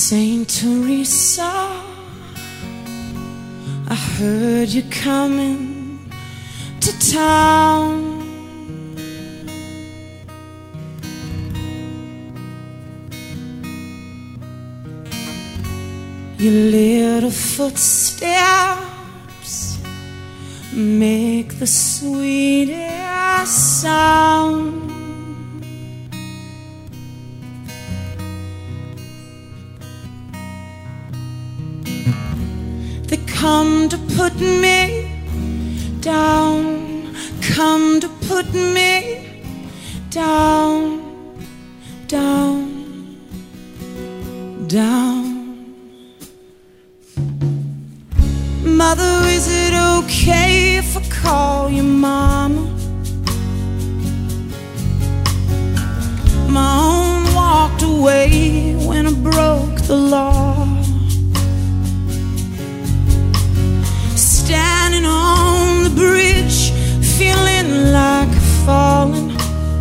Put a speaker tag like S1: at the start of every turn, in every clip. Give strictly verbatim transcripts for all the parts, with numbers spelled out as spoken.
S1: Saint Teresa, I heard you coming to town. Your little footsteps make the sweetest sound. They come to put me down, come to put me down, down, down. Mother, is it okay if I call you mama? My own walked away when I broke the law. Standing on the bridge, feeling like falling.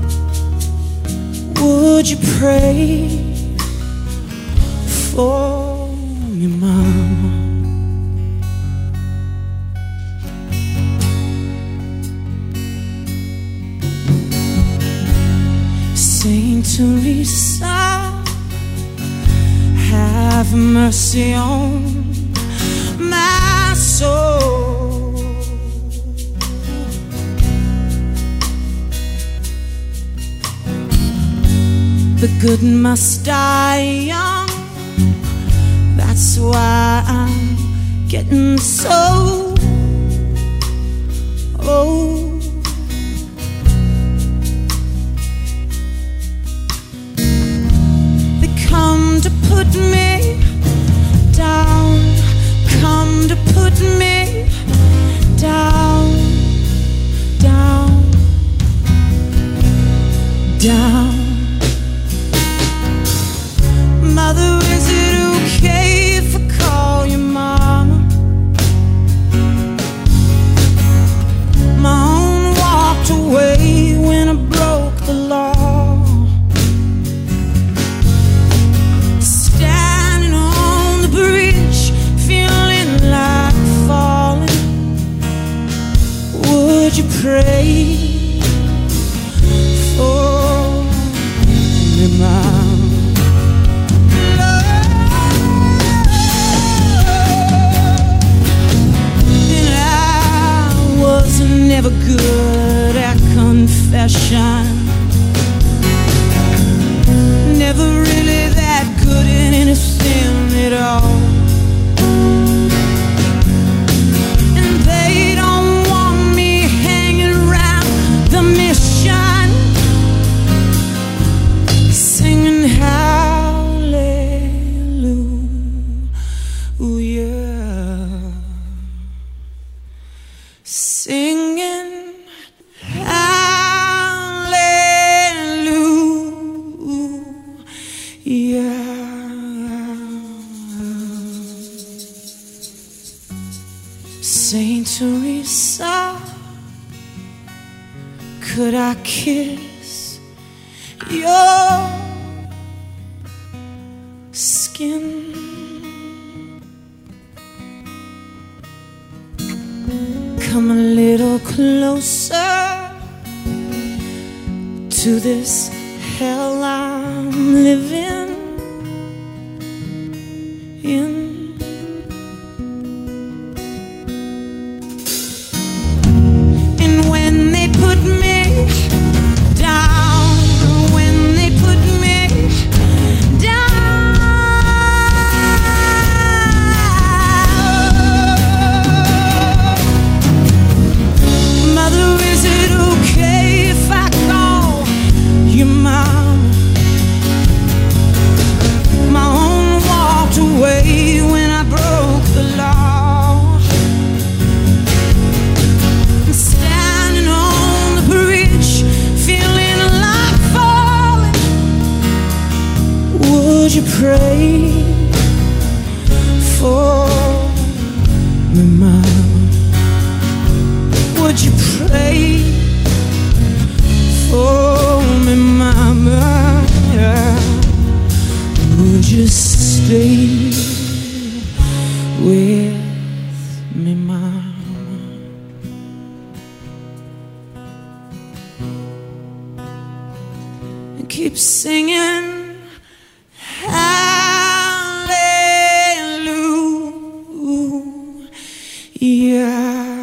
S1: Would you pray for me, mama? Saint Teresa, have mercy on my soul. The good must die young, that's why I'm getting so old. Come to put me down, come to put me down, down, down. Mother, is it okay if I call you mama? My own walked away when I broke the law. Would you pray for me, mom? And I was never good at confession, never really that good in anything at all. Singing hallelujah. Saint Teresa, could I kiss your skin? Come a little closer to this hell I'm living in. And when they put me down, when they put me down, when I broke the law, I'm standing on the bridge, feeling like falling. Would you pray for me, mama? Would you pray for me, mama? Yeah. would you stay with me, Mama? And keep singing hallelujah.